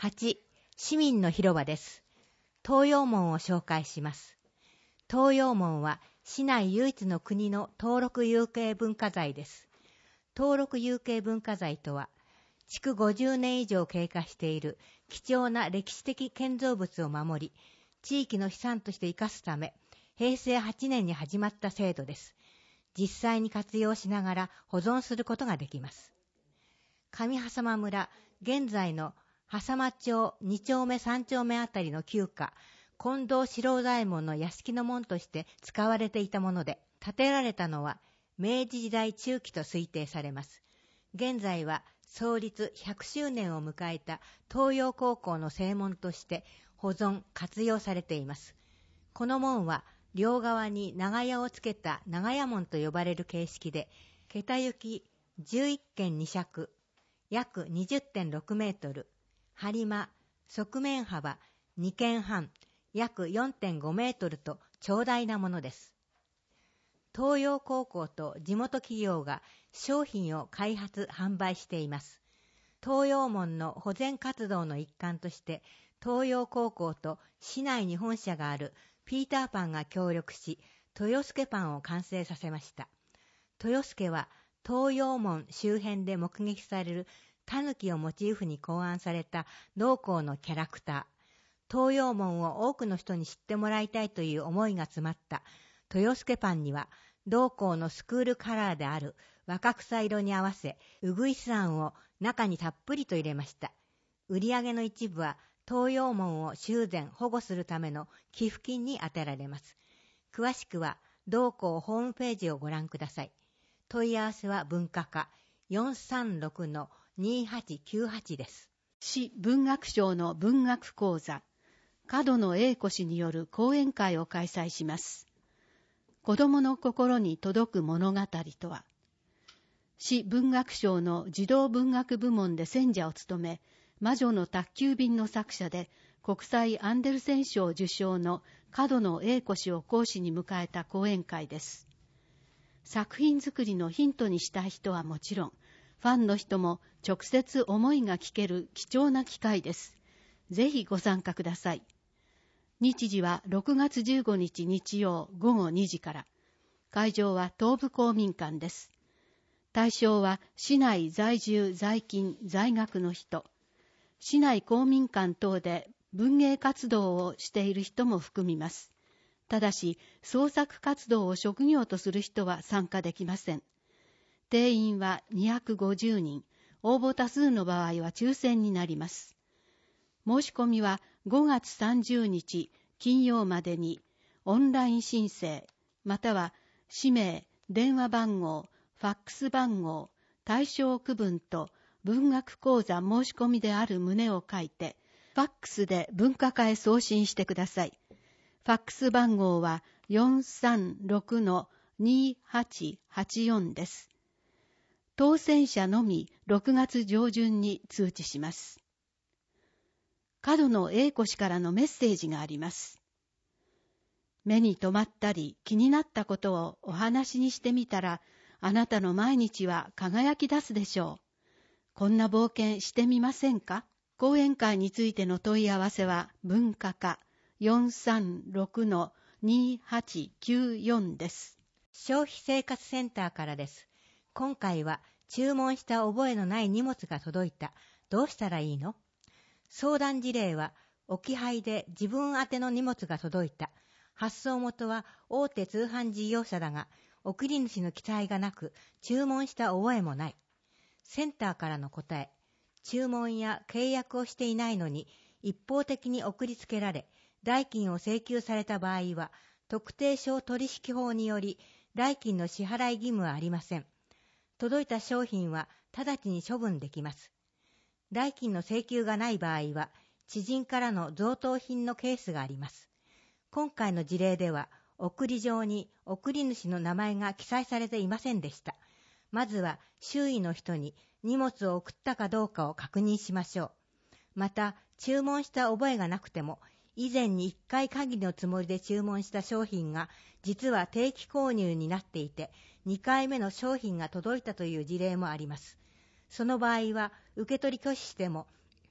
8、市民の広場です。東洋門を紹介します。東洋門は市内唯一の国の登録有形文化財です。登録有形文化財とは、築50年以上経過している貴重な歴史的建造物を守り、地域の資産として生かすため、平成8年に始まった制度です。実際に活用しながら保存することができます。上波佐間村、現在の波佐間町2丁目3丁目あたりの旧家、近藤四郎左衛門の屋敷の門として使われていたもので、建てられたのは明治時代中期と推定されます。現在は創立100周年を迎えた東洋高校の正門として保存・活用されています。この門は両側に長屋をつけた長屋門と呼ばれる形式で、桁行き11間2尺、約 20.6 メートル、梁間、側面幅2間半、約 4.5 メートルと長大なものです。東洋高校と地元企業が商品を開発・販売しています。東洋門の保全活動の一環として、東洋高校と市内に本社があるピーターパンが協力し、豊助パンを完成させました。豊助は東洋門周辺で目撃されるタヌキをモチーフに考案された同校のキャラクター。東洋門を多くの人に知ってもらいたいという思いが詰まった豊助パンには、同校のスクールカラーである若草色に合わせ、うぐいすあんを中にたっぷりと入れました。売上の一部は東洋門を修繕・保護するための寄付金に充てられます。詳しくは同校ホームページをご覧ください。問い合わせは文化課 436-2898 です。 市文学賞の文学講座、角野栄子氏による講演会を開催します。子供の心に届く物語とは、市文学賞の児童文学部門で選者を務め、魔女の宅急便の作者で国際アンデルセン賞受賞の角野栄子氏を講師に迎えた講演会です。作品作りのヒントにしたい人はもちろん、ファンの人も直接思いが聞ける貴重な機会です。ぜひご参加ください。日時は6月15日日曜午後2時から。会場は東部公民館です。対象は市内在住在勤在学の人、市内公民館等で文芸活動をしている人も含みます。ただし、創作活動を職業とする人は参加できません。定員は250人、応募多数の場合は抽選になります。申し込みは5月30日金曜までにオンライン申請、または氏名、電話番号、ファックス番号、対象区分と文学講座申し込みである旨を書いて、ファックスで文化課へ送信してください。ファックス番号は 436-2884 です。当選者のみ6月上旬に通知します。角野栄子氏からのメッセージがあります。目に留まったり気になったことをお話にしてみたら、あなたの毎日は輝き出すでしょう。こんな冒険してみませんか？講演会についての問い合わせは文化課 436-2894 です。 消費生活センターからです。今回は注文した覚えのない荷物が届いた。どうしたらいいの？相談事例は、置き配で自分宛ての荷物が届いた。発送元は大手通販事業者だが、送り主の記載がなく、注文した覚えもない。センターからの答え、注文や契約をしていないのに、一方的に送りつけられ、代金を請求された場合は、特定商取引法により、代金の支払い義務はありません。届いた商品は直ちに処分できます。代金の請求がない場合は、知人からの贈答品のケースがあります。今回の事例では、送り状に送り主の名前が記載されていませんでした。まずは周囲の人に荷物を送ったかどうかを確認しましょう。また、注文した覚えがなくても、以前に1回限りのつもりで注文した商品が、実は定期購入になっていて、2回目の商品が届いたという事例もあります。その場合は、受け取り拒否しても、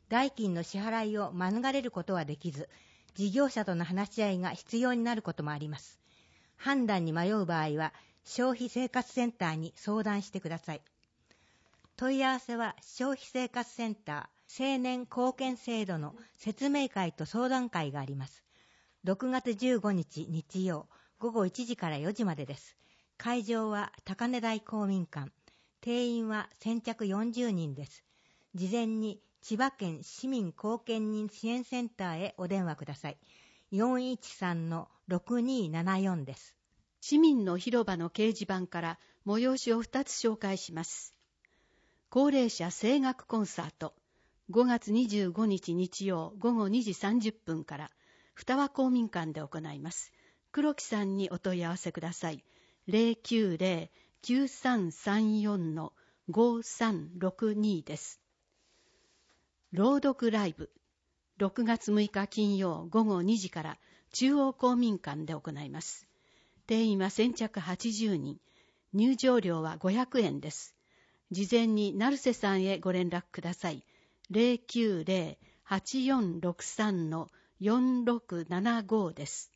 代金の支払いを免れることはできず、事業者との話し合いが必要になることもあります。判断に迷う場合は、消費生活センターに相談してください。問い合わせは消費生活センター青年貢献制度の説明会と相談会があります。6月15日日曜午後1時から4時までです。会場は高根台公民館。定員は先着40人です。事前に千葉県市民貢献人支援センターへお電話ください。413-6274 です。 市民の広場の掲示板から催しを2つ紹介します。高齢者声楽コンサート、5月25日日曜午後2時30分から双葉公民館で行います。黒木さんにお問い合わせください。090-9334-5362 です。朗読ライブ、6月6日金曜午後2時から中央公民館で行います。定員は先着80人、入場料は500円です。事前に成瀬さんへご連絡ください。090-8463-4675 です。